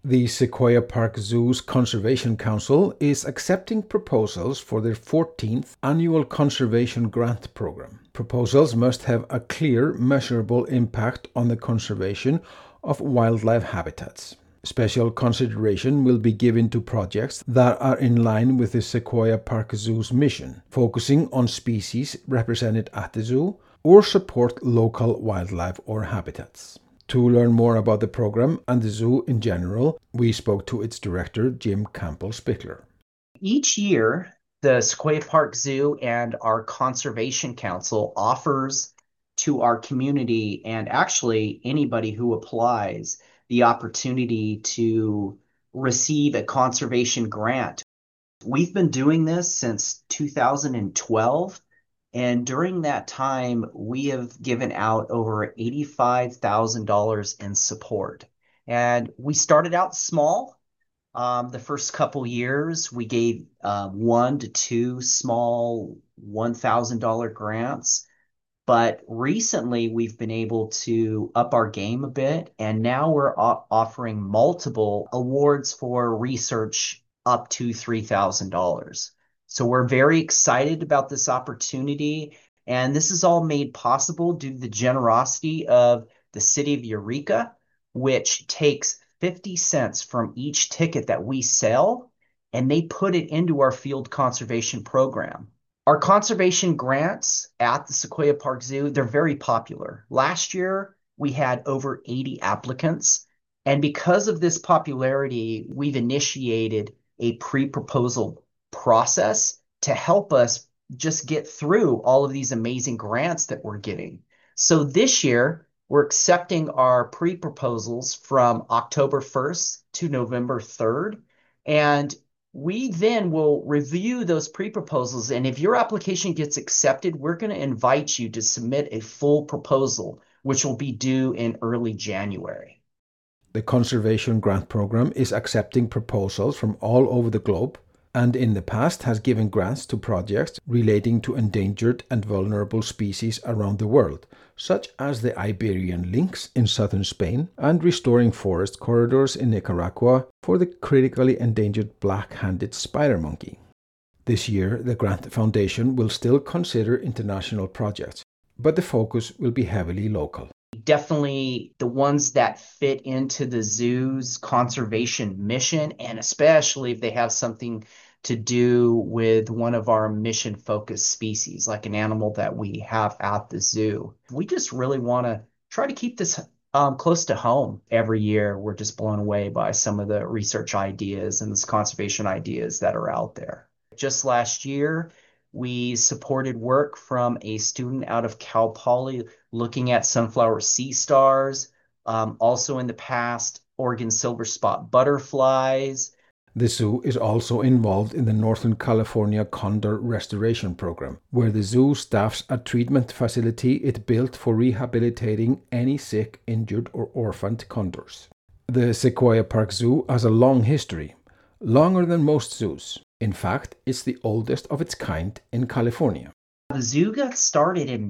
The Sequoia Park Zoo's Conservation Council is accepting proposals for their 14th annual conservation grant program. Proposals must have a clear, measurable impact on the conservation of wildlife habitats. Special consideration will be given to projects that are in line with the Sequoia Park Zoo's mission, focusing on species represented at the zoo or support local wildlife or habitats. To learn more about the program and the zoo in general, we spoke to its director, Jim Campbell-Spittler. Each year, the Sequoia Park Zoo and our Conservation Council offers to our community and actually anybody who applies the opportunity to receive a conservation grant. We've been doing this since 2012. And during that time, we have given out over $85,000 in support. And we started out small. The first couple years, we gave 1 to 2 small $1,000 grants. But recently, we've been able to up our game a bit. And now we're offering multiple awards for research up to $3,000. So we're very excited about this opportunity. And this is all made possible due to the generosity of the city of Eureka, which takes 50 cents from each ticket that we sell, and they put it into our field conservation program. Our conservation grants at the Sequoia Park Zoo, they're very popular. Last year, we had over 80 applicants. And because of this popularity, we've initiated a pre-proposal process to help us just get through all of these amazing grants that we're getting. So this year, we're accepting our pre-proposals from October 1st to November 3rd. And we then will review those pre-proposals. And if your application gets accepted, we're going to invite you to submit a full proposal, which will be due in early January. The Conservation Grant Program is accepting proposals from all over the globe and in the past has given grants to projects relating to endangered and vulnerable species around the world, such as the Iberian lynx in southern Spain and restoring forest corridors in Nicaragua for the critically endangered black-handed spider monkey. This year, the Grant Foundation will still consider international projects, but the focus will be heavily local. Definitely the ones that fit into the zoo's conservation mission, and especially if they have something to do with one of our mission-focused species, like an animal that we have at the zoo. We just really want to try to keep this close to home. Every year, we're just blown away by some of the research ideas and this conservation ideas that are out there. Just last year, we supported work from a student out of Cal Poly looking at sunflower sea stars. Also in the past, Oregon silver spot butterflies. The zoo is also involved in the Northern California Condor Restoration Program, where the zoo staffs a treatment facility it built for rehabilitating any sick, injured, or orphaned condors. The Sequoia Park Zoo has a long history, longer than most zoos. In fact, it's the oldest of its kind in California. The zoo got started in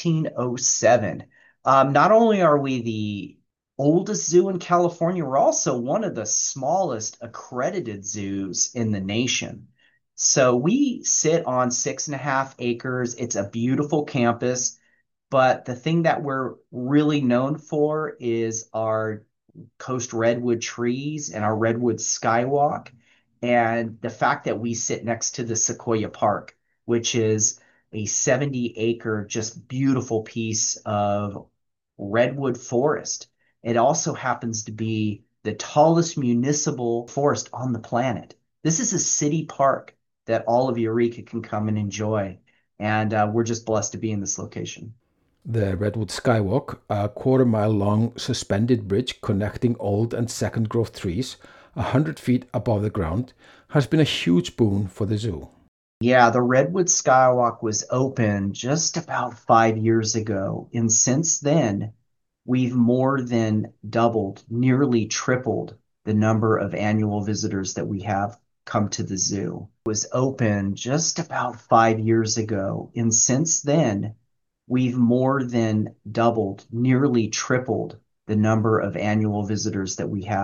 1907. Not only are we the oldest zoo in California, we're also one of the smallest accredited zoos in the nation. So we sit on 6.5 acres. It's a beautiful campus, but the thing that we're really known for is our coast redwood trees and our redwood skywalk, and the fact that we sit next to the Sequoia Park, which is a 70-acre, just beautiful piece of redwood forest. It also happens to be the tallest municipal forest on the planet. This is a city park that all of Eureka can come and enjoy. And we're just blessed to be in this location. The Redwood Skywalk, a quarter-mile-long suspended bridge connecting old and second-growth trees 100 feet above the ground, has been a huge boon for the zoo. Yeah, the Redwood Skywalk was open just about 5 years ago. And since then, we've more than doubled, nearly tripled the number of annual visitors that we have come to the zoo. It was open just about 5 years ago. And since then, we've more than doubled, nearly tripled the number of annual visitors that we have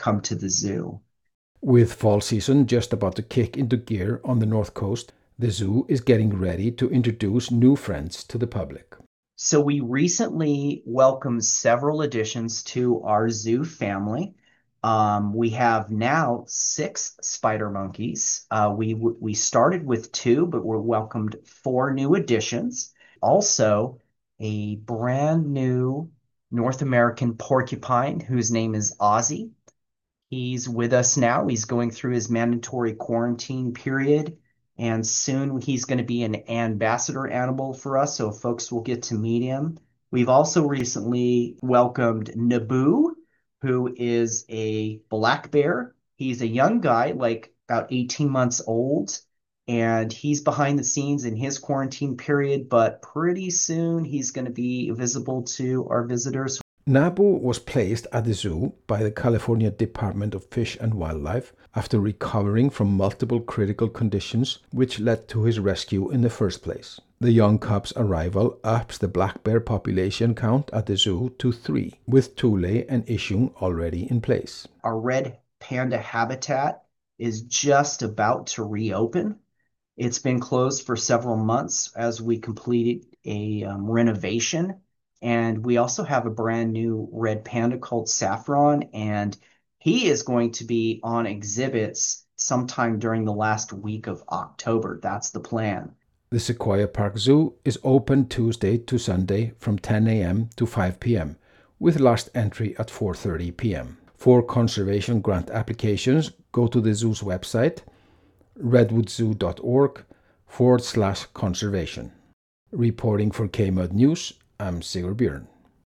come to the zoo. With fall season just about to kick into gear on the North Coast, the zoo is getting ready to introduce new friends to the public. So we recently welcomed several additions to our zoo family. We have now 6 spider monkeys. We started with 2, but we welcomed 4 new additions. Also, a brand new North American porcupine whose name is Ozzy. He's with us now. He's going through his mandatory quarantine period, and soon he's going to be an ambassador animal for us, so folks will get to meet him. We've also recently welcomed Naboo, who is a black bear. He's a young guy, like about 18 months old, and he's behind the scenes in his quarantine period, but pretty soon he's going to be visible to our visitors. Naboo was placed at the zoo by the California Department of Fish and Wildlife after recovering from multiple critical conditions which led to his rescue in the first place. The young cub's arrival ups the black bear population count at the zoo to 3, with Thule and Ishun already in place. Our red panda habitat is just about to reopen. It's been closed for several months as we completed a renovation. And we also have a brand new red panda called Saffron, and he is going to be on exhibits sometime during the last week of October. That's the plan. The Sequoia Park Zoo is open Tuesday to Sunday from 10 a.m. to 5 p.m. with last entry at 4:30 p.m. For conservation grant applications, go to the zoo's website, redwoodZoo.org/conservation. Reporting for KMUD News, I'm Sigurd Björn.